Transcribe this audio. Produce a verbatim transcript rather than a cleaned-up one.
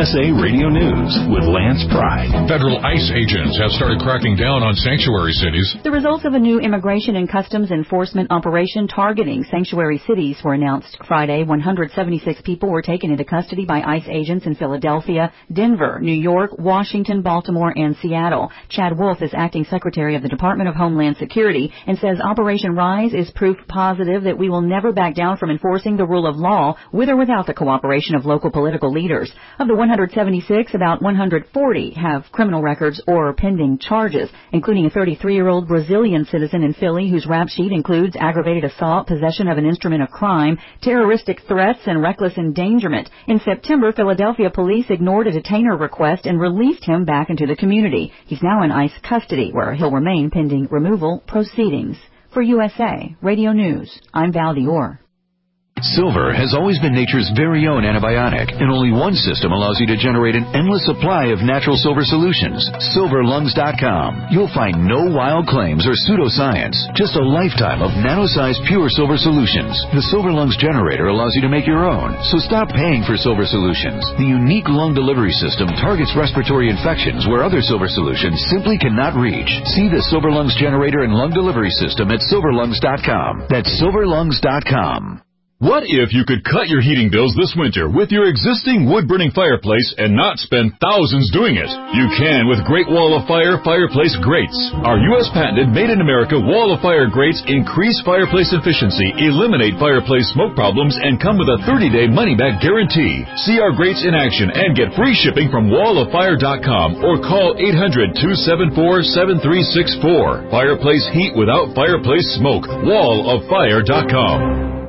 S A Radio News with Lance Pride. Federal ICE agents have started cracking down on sanctuary cities. The results of a new Immigration and Customs Enforcement operation targeting sanctuary cities were announced Friday. one hundred seventy-six people were taken into custody by ICE agents in Philadelphia, Denver, New York, Washington, Baltimore, and Seattle. Chad Wolf is acting Secretary of the Department of Homeland Security and says Operation Rise is proof positive that we will never back down from enforcing the rule of law with or without the cooperation of local political leaders. Of the one hundred seventy-six, about one hundred forty have criminal records or pending charges, including a thirty-three-year-old Brazilian citizen in Philly whose rap sheet includes aggravated assault, possession of an instrument of crime, terroristic threats, and reckless endangerment. In September, Philadelphia police ignored a detainer request and released him back into the community. He's now in ICE custody, where he'll remain pending removal proceedings. For U S A Radio News, I'm Val Dior. Silver has always been nature's very own antibiotic, and only one system allows you to generate an endless supply of natural silver solutions. silver lungs dot com. You'll find no wild claims or pseudoscience, just a lifetime of nano-sized pure silver solutions. The Silver Lungs generator allows you to make your own, so stop paying for silver solutions. The unique lung delivery system targets respiratory infections where other silver solutions simply cannot reach. See the Silver Lungs generator and lung delivery system at silver lungs dot com. That's silver lungs dot com. What if you could cut your heating bills this winter with your existing wood-burning fireplace and not spend thousands doing it? You can with Great Wall of Fire fireplace grates. Our U S patented made-in-America Wall of Fire grates increase fireplace efficiency, eliminate fireplace smoke problems, and come with a thirty-day money-back guarantee. See our grates in action and get free shipping from wall of fire dot com or call eight hundred, two seven four, seven three six four. Fireplace heat without fireplace smoke. wall of fire dot com.